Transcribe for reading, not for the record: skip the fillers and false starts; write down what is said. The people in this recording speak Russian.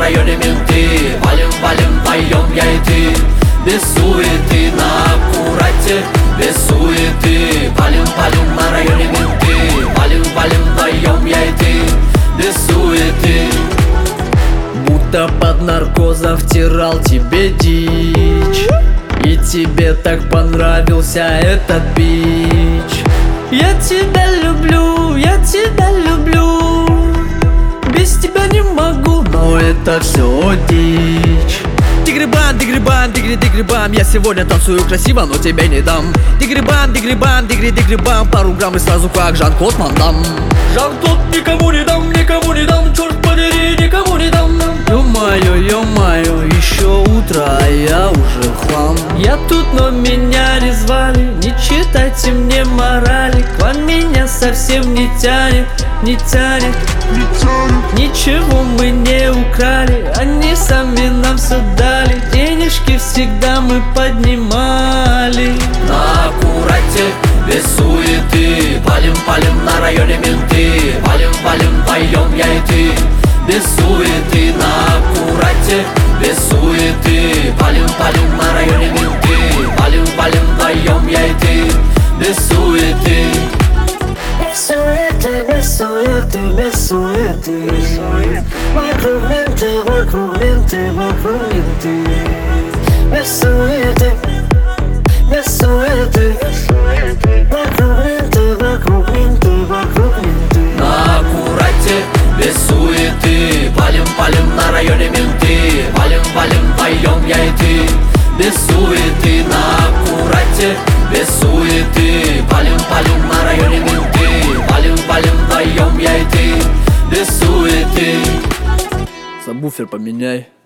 районе менты. Валим, валим вдвоем, я и ты. Без суеты, на аккурате, без суеты. Валим, валим на районе менты. Валим, валим вдвоем, я и ты. Без суеты. Будто под наркозом втирал тебе дичь, и тебе так понравился этот бич. Я тебя люблю, я тебя люблю, без тебя не могу, но это все дичь. Дигрибан, дигрибан, дигрибан, я сегодня танцую красиво, но тебе не дам. Дигрибан, дигрибан, дигрибан, пару грамм и сразу как Жан-Клод Ван Дамм. Жан-Клод никому не дам, черт подери, никому не дам. Ё-моё, еще утро, а я уже хлам. Я тут, но меня не звали, не читайте мне морали. К вам меня совсем не тянет, не тянет. Ничего мы не украли, они сами нам все дали. Денежки всегда мы поднимали. На аккурате, без суеты. Валим, валим на районе менты. Валим, валим вдвоем, я и ты. Без суеты, на аккурате, без суеты. Валим, валим на районе менты. Валим, валим вдвоем, я и ты. Без суеты. Без суеты, без суеты, без суеты. Вокруг менты, вокруг менты, вокруг менты. Без суеты, без суеты. Вокруг менты, вокруг менты, вокруг менты. На аккурате, без суеты. Валим, валим на районе менты. Валим, валим вдвоем, я и ты. Без суеты, на аккурате, без суеты. Валим, валим на районе менты. Валим, валим вдвоем, я и ты. Без суеты. Сабвуфер поменяй.